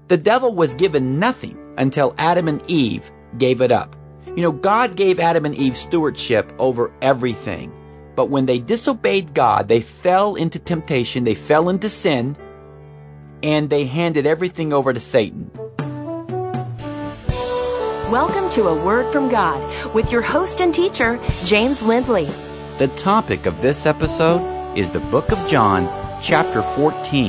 The devil was given nothing until Adam and Eve gave it up. God gave Adam and Eve stewardship over everything. But when they disobeyed God, they fell into temptation, they fell into sin, and they handed everything over to Satan. Welcome to A Word from God with your host and teacher, James Lindley. The topic of this episode is the book of John, chapter 14.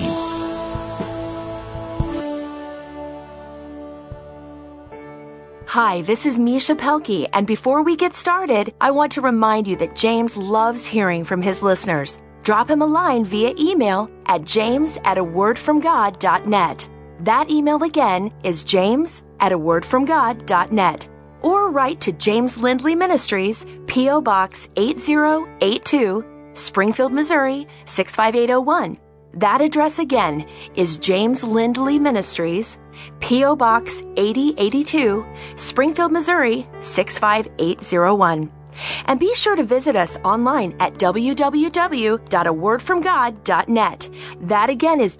Hi, this is Misha Pelkey, and before we get started, I want to remind you that James loves hearing from his listeners. Drop him a line via email at james@awordfromgod.net. That email again is james@awordfromgod.net. Or write to James Lindley Ministries, P.O. Box 8082, Springfield, Missouri 65801. That address again is James Lindley Ministries, P.O. Box 8082, Springfield, Missouri 65801. And be sure to visit us online at www.awordfromgod.net. That again is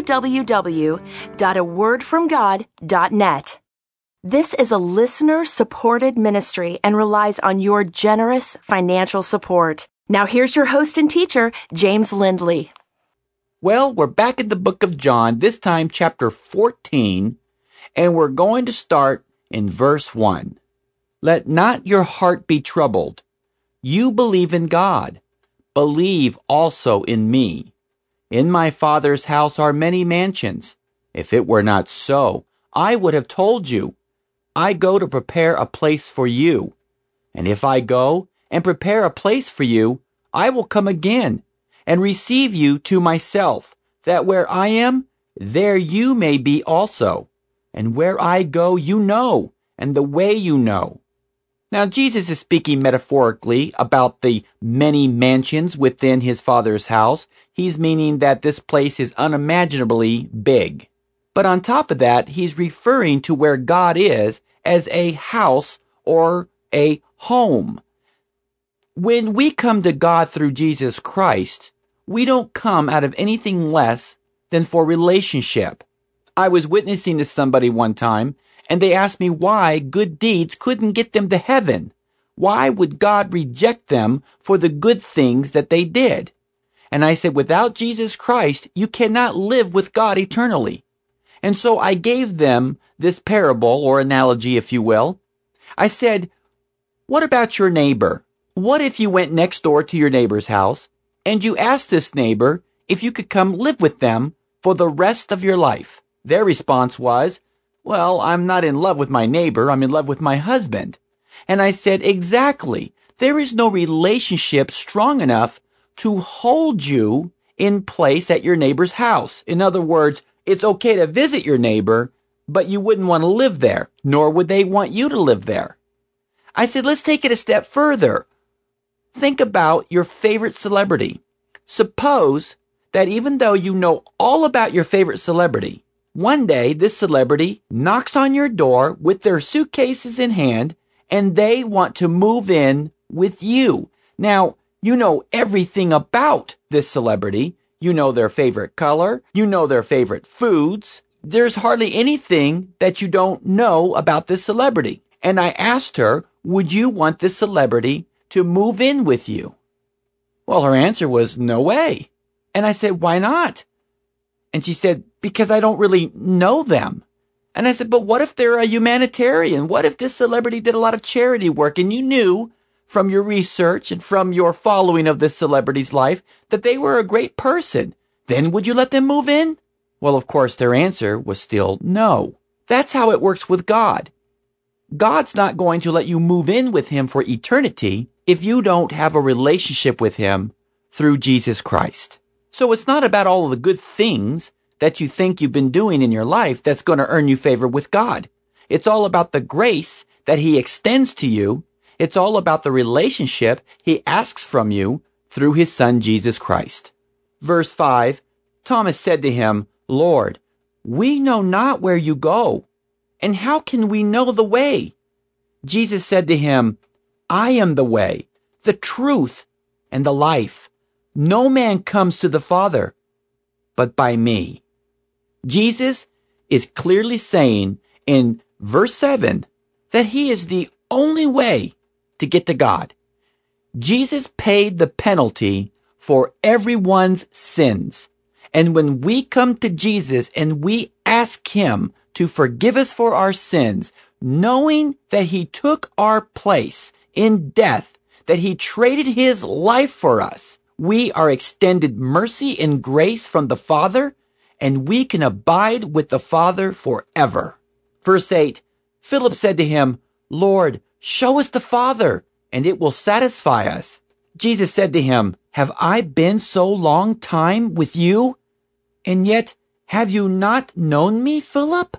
www.awordfromgod.net. This is a listener-supported ministry and relies on your generous financial support. Now here's your host and teacher, James Lindley. Well, we're back in the book of John, this time chapter 14, and we're going to start in verse 1. Let not your heart be troubled. You believe in God. Believe also in me. In my Father's house are many mansions. If it were not so, I would have told you. I go to prepare a place for you. And if I go and prepare a place for you, I will come again and receive you to myself, that where I am, there you may be also. And where I go, you know, and the way you know. Now, Jesus is speaking metaphorically about the many mansions within his Father's house. He's meaning that this place is unimaginably big. But on top of that, he's referring to where God is as a house or a home. When we come to God through Jesus Christ, we don't come out of anything less than for relationship. I was witnessing to somebody one time, and they asked me why good deeds couldn't get them to heaven. Why would God reject them for the good things that they did? And I said, without Jesus Christ, you cannot live with God eternally. And so I gave them this parable or analogy, if you will. I said, what about your neighbor? What if you went next door to your neighbor's house and you asked this neighbor if you could come live with them for the rest of your life? Their response was, well, I'm not in love with my neighbor, I'm in love with my husband. And I said, exactly. There is no relationship strong enough to hold you in place at your neighbor's house. In other words, it's okay to visit your neighbor, but you wouldn't want to live there, nor would they want you to live there. I said, let's take it a step further. Think about your favorite celebrity. Suppose that even though you know all about your favorite celebrity, one day this celebrity knocks on your door with their suitcases in hand and they want to move in with you. Now, you know everything about this celebrity. You know their favorite color. You know their favorite foods. There's hardly anything that you don't know about this celebrity. And I asked her, would you want this celebrity to move in with you? Well, her answer was, no way. And I said, why not? And she said, because I don't really know them. And I said, but what if they're a humanitarian? What if this celebrity did a lot of charity work and you knew from your research and from your following of this celebrity's life that they were a great person? Then would you let them move in? Well, of course, their answer was still no. That's how it works with God. God's not going to let you move in with him for eternity if you don't have a relationship with him through Jesus Christ. So it's not about all of the good things that you think you've been doing in your life that's going to earn you favor with God. It's all about the grace that he extends to you. It's all about the relationship he asks from you through his Son, Jesus Christ. Verse 5, Thomas said to him, Lord, we know not where you go, and how can we know the way? Jesus said to him, I am the way, the truth, and the life. No man comes to the Father but by me. Jesus is clearly saying in verse 7 that he is the only way to get to God. Jesus paid the penalty for everyone's sins. And when we come to Jesus and we ask him to forgive us for our sins, knowing that he took our place in death, that he traded his life for us, we are extended mercy and grace from the Father, and we can abide with the Father forever. Verse 8, Philip said to him, Lord, show us the Father, and it will satisfy us. Jesus said to him, have I been so long time with you, and yet have you not known me, Philip?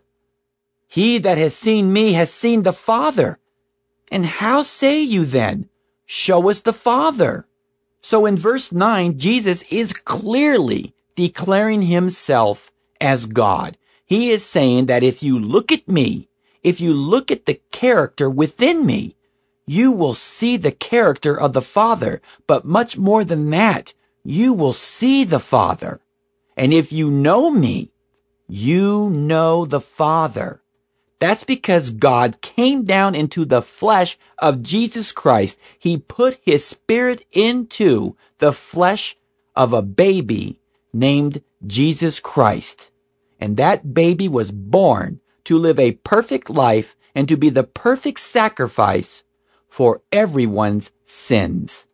He that has seen me has seen the Father. And how say you then, show us the Father? So in verse 9, Jesus is clearly declaring himself as God. He is saying that if you look at me, if you look at the character within me, you will see the character of the Father. But much more than that, you will see the Father. And if you know me, you know the Father. That's because God came down into the flesh of Jesus Christ. He put his spirit into the flesh of a baby named Jesus Christ. And that baby was born to live a perfect life and to be the perfect sacrifice for everyone's sins.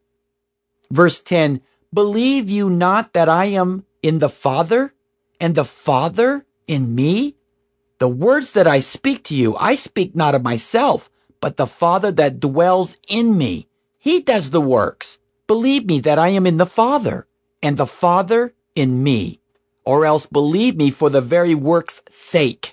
Verse 10, believe you not that I am in the Father, and the Father in me? The words that I speak to you, I speak not of myself, but the Father that dwells in me. He does the works. Believe me that I am in the Father, and the Father in me. Or else believe me for the very work's sake.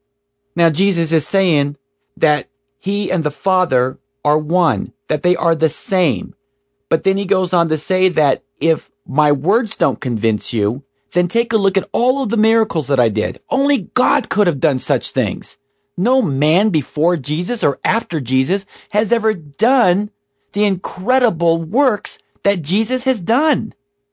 Now Jesus is saying that he and the Father are one, that they are the same. But then he goes on to say that if my words don't convince you, then take a look at all of the miracles that I did. Only God could have done such things. No man before Jesus or after Jesus has ever done the incredible works that Jesus has done.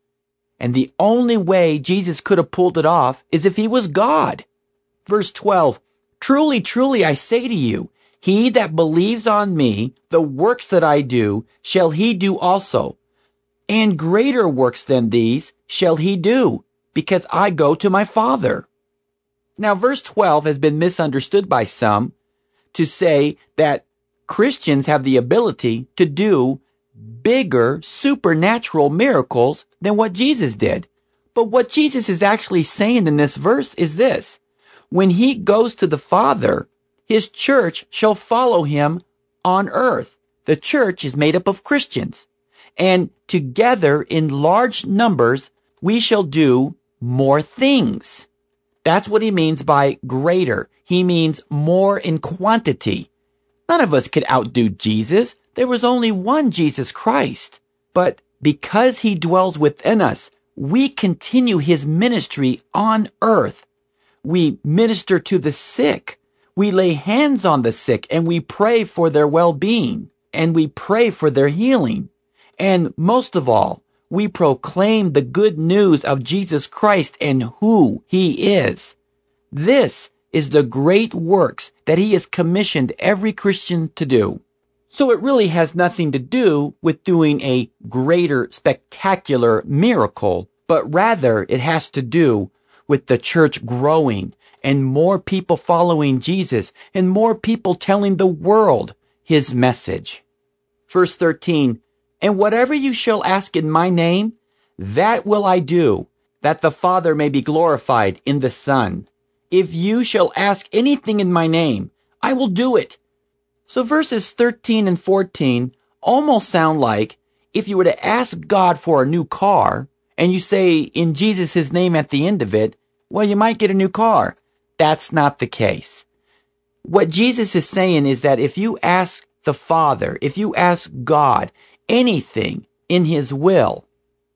And the only way Jesus could have pulled it off is if he was God. Verse 12, truly, truly, I say to you, he that believes on me, the works that I do, shall he do also. And greater works than these shall he do, because I go to my Father. Now, verse 12 has been misunderstood by some to say that Christians have the ability to do bigger supernatural miracles than what Jesus did. But what Jesus is actually saying in this verse is this. When he goes to the Father, his church shall follow him on earth. The church is made up of Christians. And together in large numbers, we shall do more things. That's what he means by greater. He means more in quantity. None of us could outdo Jesus. There was only one Jesus Christ. But because he dwells within us, we continue his ministry on earth. We minister to the sick. We lay hands on the sick and we pray for their well-being and we pray for their healing. And most of all, we proclaim the good news of Jesus Christ and who he is. This is the great works that he has commissioned every Christian to do. So it really has nothing to do with doing a greater, spectacular miracle, but rather it has to do with the church growing and more people following Jesus and more people telling the world his message. Verse 13, and whatever you shall ask in my name, that will I do, that the Father may be glorified in the Son. If you shall ask anything in my name, I will do it. So verses 13 and 14 almost sound like if you were to ask God for a new car and you say in Jesus' name at the end of it, well, you might get a new car. That's not the case. What Jesus is saying is that if you ask the Father, if you ask God anything in his will,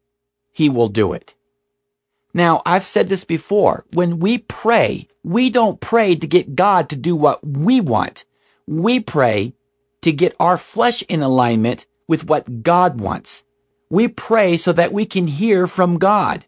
he will do it. Now, I've said this before. When we pray, we don't pray to get God to do what we want. We pray to get our flesh in alignment with what God wants. We pray so that we can hear from God.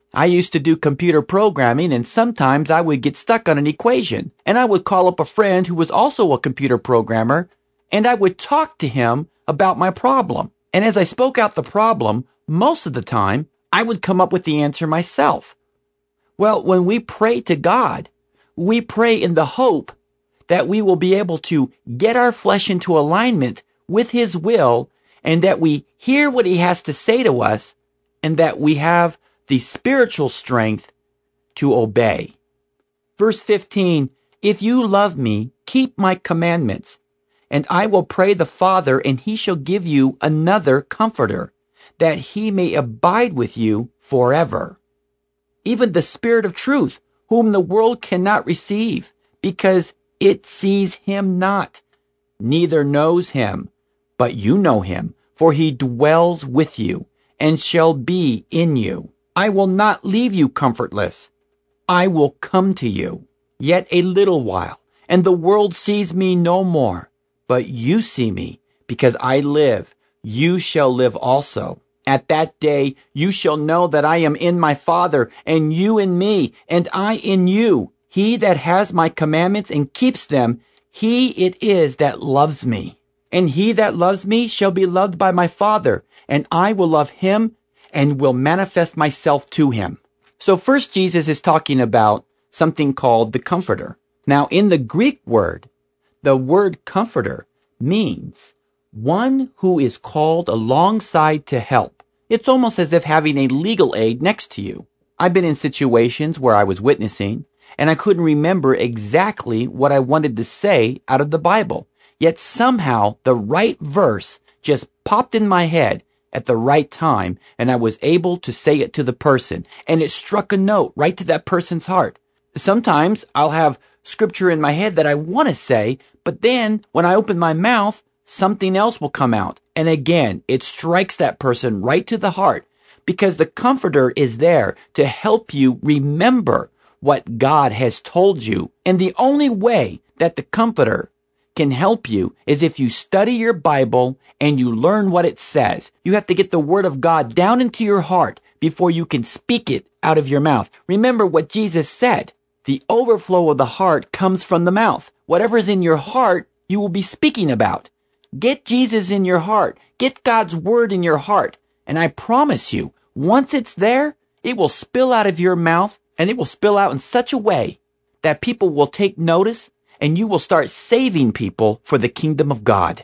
I used to do computer programming, and sometimes I would get stuck on an equation, and I would call up a friend who was also a computer programmer, and I would talk to him about my problem. And as I spoke out the problem, most of the time, I would come up with the answer myself. Well, when we pray to God, we pray in the hope that we will be able to get our flesh into alignment with His will, and that we hear what He has to say to us, and that we have the spiritual strength to obey. Verse 15, if you love me, keep my commandments, and I will pray the Father, and He shall give you another comforter, that He may abide with you forever. Even the Spirit of truth, whom the world cannot receive, because it sees Him not, neither knows Him. But you know Him, for He dwells with you, and shall be in you. I will not leave you comfortless. I will come to you. Yet a little while, and the world sees me no more. But you see me, because I live. You shall live also. At that day you shall know that I am in my Father, and you in me, and I in you. He that has my commandments and keeps them, he it is that loves me. And he that loves me shall be loved by my Father, and I will love him and will manifest myself to him. So first, Jesus is talking about something called the Comforter. Now, in the Greek word, the word comforter means one who is called alongside to help. It's almost as if having a legal aid next to you. I've been in situations where I was witnessing, and I couldn't remember exactly what I wanted to say out of the Bible. Yet somehow the right verse just popped in my head at the right time, and I was able to say it to the person, and it struck a note right to that person's heart. Sometimes I'll have scripture in my head that I want to say, but then when I open my mouth, something else will come out. And again, it strikes that person right to the heart, because the Comforter is there to help you remember what God has told you. And the only way that the Comforter can help you is if you study your Bible and you learn what it says. You have to get the Word of God down into your heart before you can speak it out of your mouth. Remember what Jesus said. The overflow of the heart comes from the mouth. Whatever's in your heart, you will be speaking about. Get Jesus in your heart. Get God's Word in your heart. And I promise you, once it's there, it will spill out of your mouth, and it will spill out in such a way that people will take notice, and you will start saving people for the kingdom of God.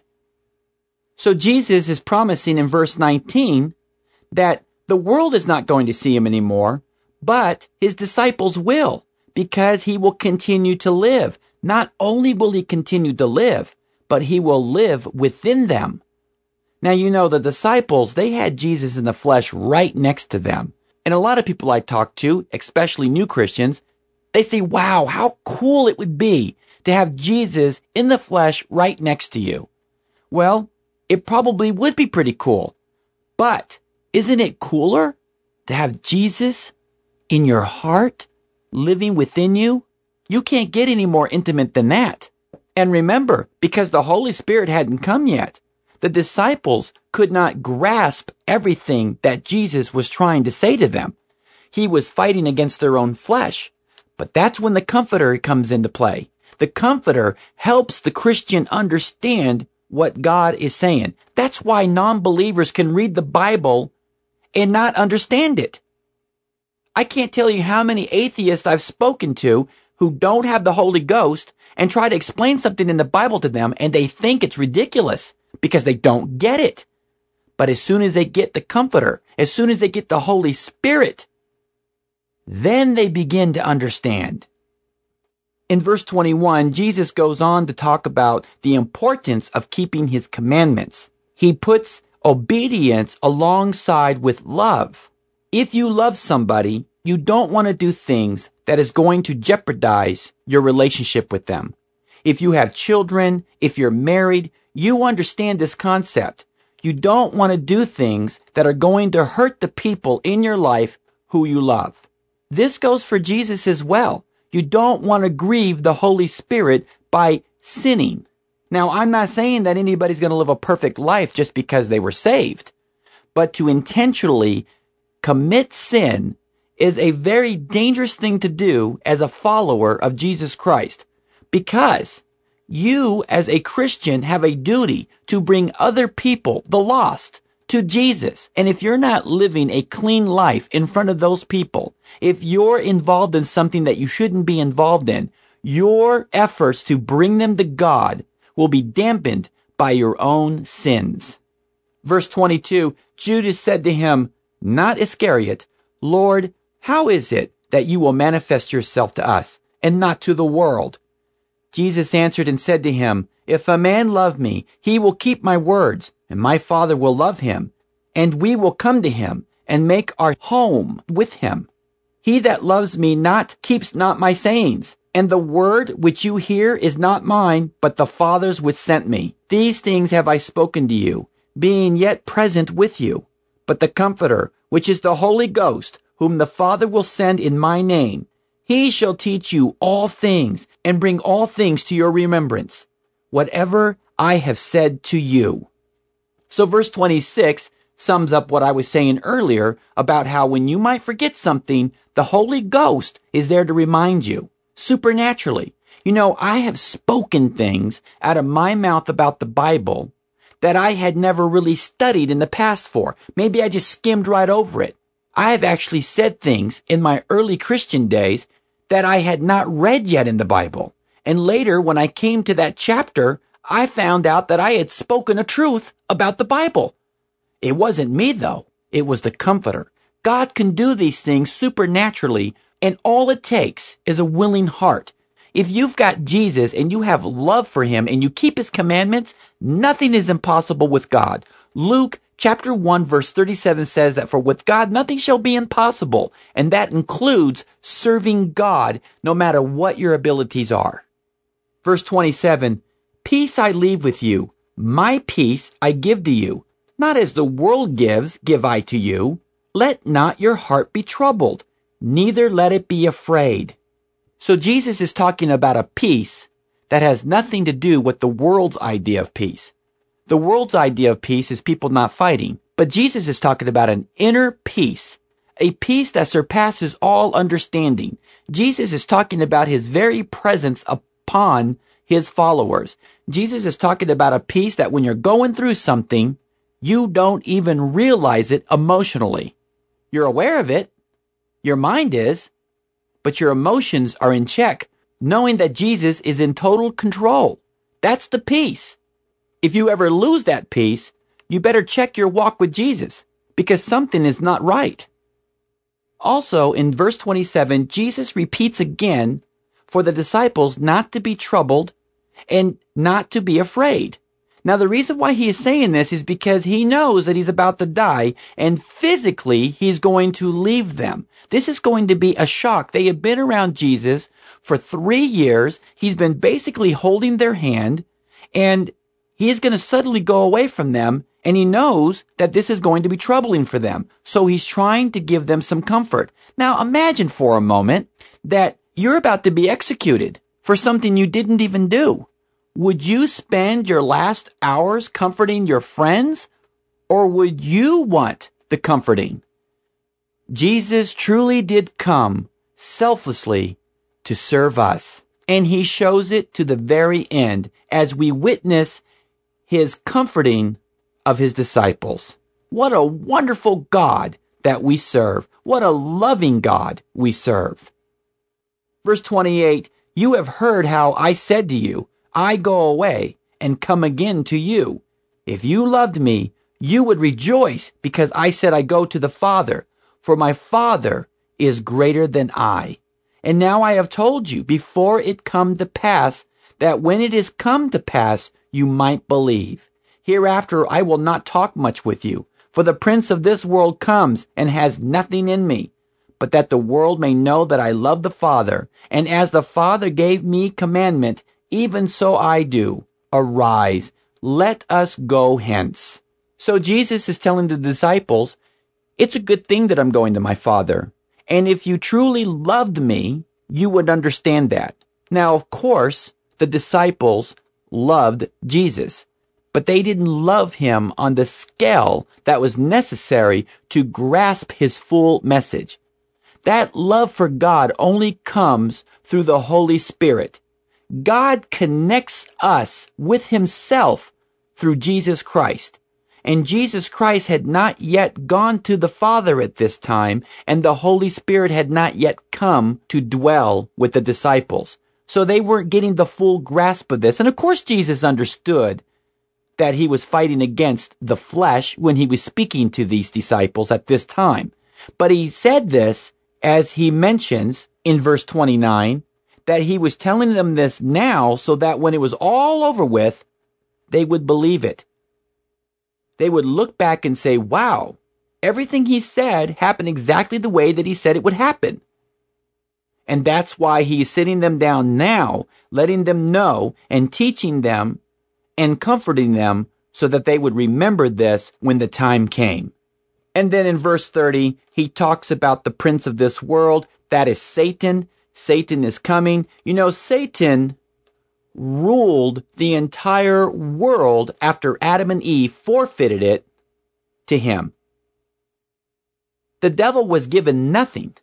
So Jesus is promising in verse 19 that the world is not going to see him anymore, but his disciples will, because he will continue to live. Not only will he continue to live, but he will live within them. Now, you know, the disciples, they had Jesus in the flesh right next to them. And a lot of people I talk to, especially new Christians, they say, wow, how cool it would be to have Jesus in the flesh right next to you. Well, it probably would be pretty cool. But isn't it cooler to have Jesus in your heart, living within you? You can't get any more intimate than that. And remember, because the Holy Spirit hadn't come yet, the disciples could not grasp everything that Jesus was trying to say to them. He was fighting against their own flesh. But that's when the Comforter comes into play. The Comforter helps the Christian understand what God is saying. That's why non-believers can read the Bible and not understand it. I can't tell you how many atheists I've spoken to who don't have the Holy Ghost and try to explain something in the Bible to them, and they think it's ridiculous because they don't get it. But as soon as they get the Comforter, as soon as they get the Holy Spirit, then they begin to understand. In verse 21, Jesus goes on to talk about the importance of keeping his commandments. He puts obedience alongside with love. If you love somebody, you don't want to do things that is going to jeopardize your relationship with them. If you have children, if you're married, you understand this concept. You don't want to do things that are going to hurt the people in your life who you love. This goes for Jesus as well. You don't want to grieve the Holy Spirit by sinning. Now, I'm not saying that anybody's going to live a perfect life just because they were saved, but to intentionally commit sin is a very dangerous thing to do as a follower of Jesus Christ, because you as a Christian have a duty to bring other people, the lost, to Jesus. And if you're not living a clean life in front of those people, if you're involved in something that you shouldn't be involved in, your efforts to bring them to God will be dampened by your own sins. Verse 22, Judas said to him, not Iscariot, Lord, how is it that you will manifest yourself to us and not to the world? Jesus answered and said to him, if a man love me, he will keep my words, and my Father will love him, and we will come to him and make our home with him. He that loves me not keeps not my sayings, and the word which you hear is not mine, but the Father's which sent me. These things have I spoken to you, being yet present with you. But the Comforter, which is the Holy Ghost, whom the Father will send in my name, he shall teach you all things, and bring all things to your remembrance, whatever I have said to you. So verse 26 sums up what I was saying earlier about how when you might forget something, the Holy Ghost is there to remind you, supernaturally. You know, I have spoken things out of my mouth about the Bible that I had never really studied in the past for. Maybe I just skimmed right over it. I have actually said things in my early Christian days that I had not read yet in the Bible. And later, when I came to that chapter, I found out that I had spoken a truth about the Bible. It wasn't me, though. It was the Comforter. God can do these things supernaturally, and all it takes is a willing heart. If you've got Jesus and you have love for him and you keep his commandments, nothing is impossible with God. Luke chapter 1 verse 37 says that for with God nothing shall be impossible, and that includes serving God no matter what your abilities are. Verse 27, peace I leave with you, my peace I give to you. Not as the world gives, give I to you. Let not your heart be troubled, neither let it be afraid. So Jesus is talking about a peace that has nothing to do with the world's idea of peace. The world's idea of peace is people not fighting, but Jesus is talking about an inner peace, a peace that surpasses all understanding. Jesus is talking about his very presence upon his followers. Jesus is talking about a peace that when you're going through something, you don't even realize it emotionally. You're aware of it. Your mind is. But your emotions are in check, knowing that Jesus is in total control. That's the peace. If you ever lose that peace, you better check your walk with Jesus, because something is not right. Also, in verse 27, Jesus repeats again for the disciples not to be troubled and not to be afraid. Now, the reason why he is saying this is because he knows that he's about to die, and physically he's going to leave them. This is going to be a shock. They have been around Jesus for 3 years. He's been basically holding their hand, and he is going to suddenly go away from them, and he knows that this is going to be troubling for them. So he's trying to give them some comfort. Now, imagine for a moment that you're about to be executed for something you didn't even do. Would you spend your last hours comforting your friends, or would you want the comforting? Jesus truly did come selflessly to serve us, and he shows it to the very end as we witness his comforting of his disciples. What a wonderful God that we serve. What a loving God we serve. Verse 28, you have heard how I said to you, I go away and come again to you. If you loved me, you would rejoice because I said I go to the Father, for my Father is greater than I. And now I have told you before it come to pass, that when it is come to pass, you might believe. Hereafter I will not talk much with you, for the prince of this world comes and has nothing in me, but that the world may know that I love the Father, and as the Father gave me commandment, even so I do. Arise, let us go hence. So Jesus is telling the disciples, it's a good thing that I'm going to my Father. And if you truly loved me, you would understand that. Now, of course, the disciples loved Jesus, but they didn't love him on the scale that was necessary to grasp his full message. That love for God only comes through the Holy Spirit. God connects us with himself through Jesus Christ. And Jesus Christ had not yet gone to the Father at this time, and the Holy Spirit had not yet come to dwell with the disciples. So they weren't getting the full grasp of this. And of course, Jesus understood that he was fighting against the flesh when he was speaking to these disciples at this time. But he said this, as he mentions in verse 29, that he was telling them this now so that when it was all over with, they would believe it. They would look back and say, wow, everything he said happened exactly the way that he said it would happen. And that's why he's sitting them down now, letting them know and teaching them and comforting them so that they would remember this when the time came. And then in verse 30, he talks about the prince of this world. That is Satan. Satan is coming. You know, Satan ruled the entire world after Adam and Eve forfeited it to him. The devil was given nothing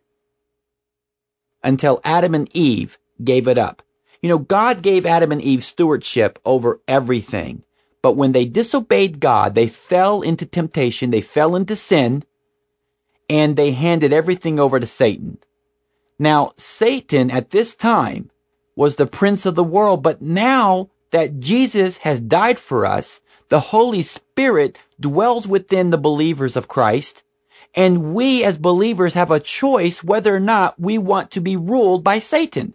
until Adam and Eve gave it up. You know, God gave Adam and Eve stewardship over everything. But when they disobeyed God, they fell into temptation, they fell into sin, and they handed everything over to Satan. Now, Satan at this time was the prince of the world, but now that Jesus has died for us, the Holy Spirit dwells within the believers of Christ, and we as believers have a choice whether or not we want to be ruled by Satan.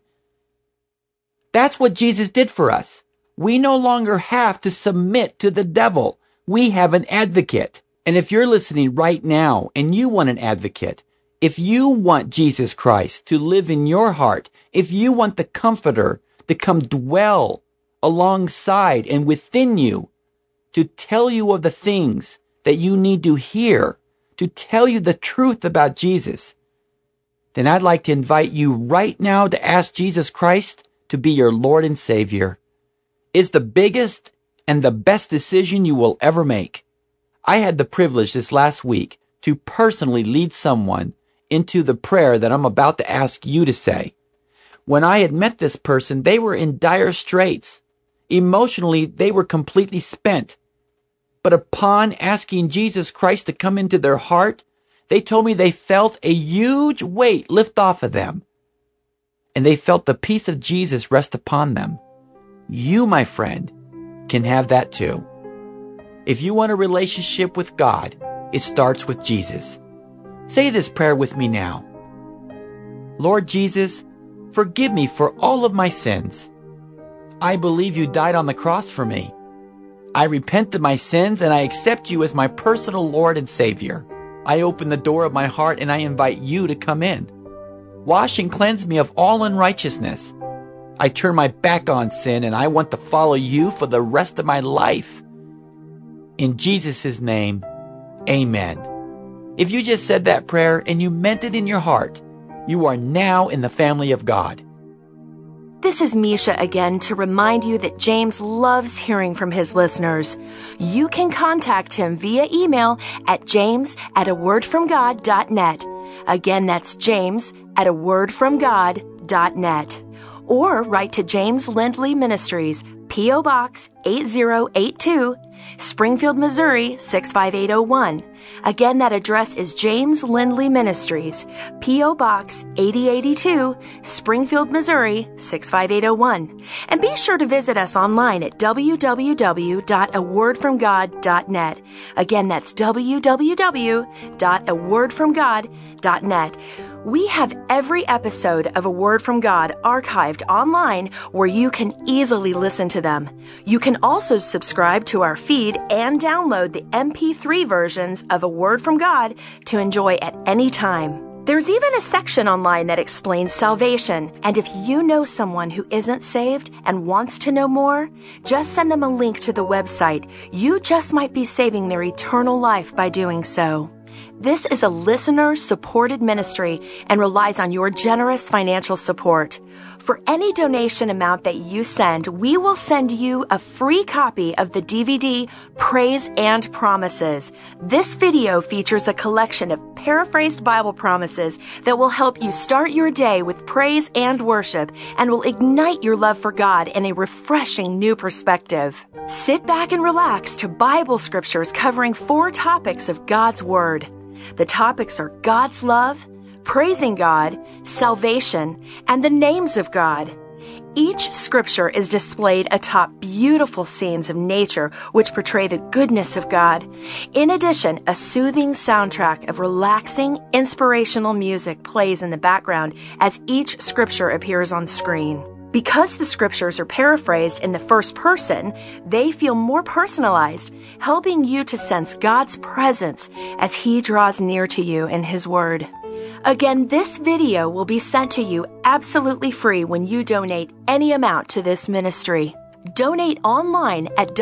That's what Jesus did for us. We no longer have to submit to the devil. We have an advocate. And if you're listening right now and you want an advocate, if you want Jesus Christ to live in your heart, if you want the Comforter to come dwell alongside and within you to tell you of the things that you need to hear, to tell you the truth about Jesus, then I'd like to invite you right now to ask Jesus Christ to be your Lord and Savior. It's the biggest and the best decision you will ever make. I had the privilege this last week to personally lead someone into the prayer that I'm about to ask you to say. When I had met this person, they were in dire straits. Emotionally, they were completely spent. But upon asking Jesus Christ to come into their heart, they told me they felt a huge weight lift off of them. And they felt the peace of Jesus rest upon them. You, my friend, can have that too. If you want a relationship with God, it starts with Jesus. Say this prayer with me now. Lord Jesus, forgive me for all of my sins. I believe you died on the cross for me. I repent of my sins and I accept you as my personal Lord and Savior. I open the door of my heart and I invite you to come in. Wash and cleanse me of all unrighteousness. I turn my back on sin and I want to follow you for the rest of my life. In Jesus' name, amen. If you just said that prayer and you meant it in your heart, you are now in the family of God. This is Misha again to remind you that James loves hearing from his listeners. You can contact him via email at james@awordfromgod.net. Again, that's james@awordfromgod.net. Or write to James Lindley Ministries, P.O. Box 8082, Springfield, Missouri 65801. Again, that address is James Lindley Ministries, P.O. Box 8082, Springfield, Missouri 65801. And be sure to visit us online at www.awordfromgod.net. Again, that's www.awordfromgod.net. We have every episode of A Word from God archived online where you can easily listen to them. You can also subscribe to our feed and download the MP3 versions of A Word from God to enjoy at any time. There's even a section online that explains salvation, and if you know someone who isn't saved and wants to know more, just send them a link to the website. You just might be saving their eternal life by doing so. This is a listener-supported ministry and relies on your generous financial support. For any donation amount that you send, we will send you a free copy of the DVD Praise and Promises. This video features a collection of paraphrased Bible promises that will help you start your day with praise and worship and will ignite your love for God in a refreshing new perspective. Sit back and relax to Bible scriptures covering 4 topics of God's Word. The topics are God's love, praising God, salvation, and the names of God. Each scripture is displayed atop beautiful scenes of nature which portray the goodness of God. In addition, a soothing soundtrack of relaxing, inspirational music plays in the background as each scripture appears on screen. Because the scriptures are paraphrased in the first person, they feel more personalized, helping you to sense God's presence as He draws near to you in His Word. Again, this video will be sent to you absolutely free when you donate any amount to this ministry. Donate online at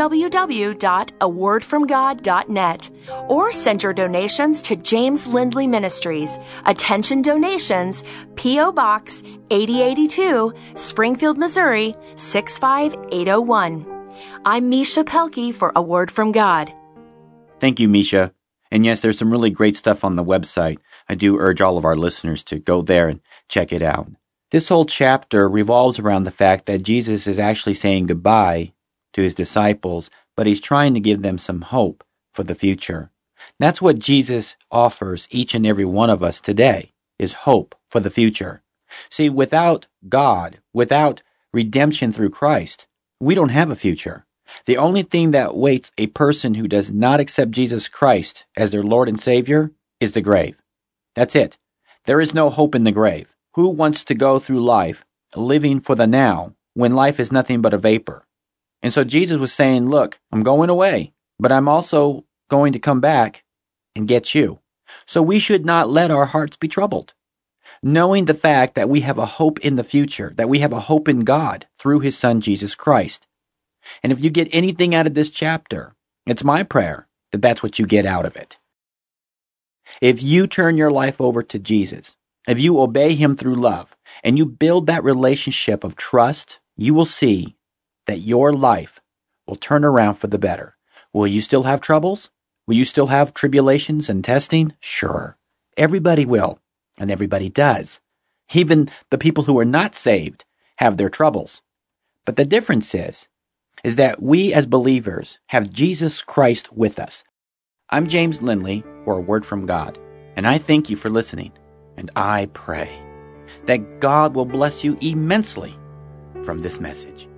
www.awordfromgod.net or send your donations to James Lindley Ministries, Attention Donations, P.O. Box 8082, Springfield, Missouri 65801. I'm Misha Pelkey for A Word from God. Thank you, Misha. And yes, there's some really great stuff on the website. I do urge all of our listeners to go there and check it out. This whole chapter revolves around the fact that Jesus is actually saying goodbye to His disciples, but He's trying to give them some hope for the future. That's what Jesus offers each and every one of us today, is hope for the future. See, without God, without redemption through Christ, we don't have a future. The only thing that waits a person who does not accept Jesus Christ as their Lord and Savior is the grave. That's it. There is no hope in the grave. Who wants to go through life living for the now when life is nothing but a vapor? And so Jesus was saying, look, I'm going away, but I'm also going to come back and get you. So we should not let our hearts be troubled, knowing the fact that we have a hope in the future, that we have a hope in God through His Son, Jesus Christ. And if you get anything out of this chapter, it's my prayer that that's what you get out of it. If you turn your life over to Jesus, if you obey Him through love, and you build that relationship of trust, you will see that your life will turn around for the better. Will you still have troubles? Will you still have tribulations and testing? Sure. Everybody will, and everybody does. Even the people who are not saved have their troubles. But the difference is that we as believers have Jesus Christ with us. I'm James Lindley for A Word from God, and I thank you for listening. And I pray that God will bless you immensely from this message.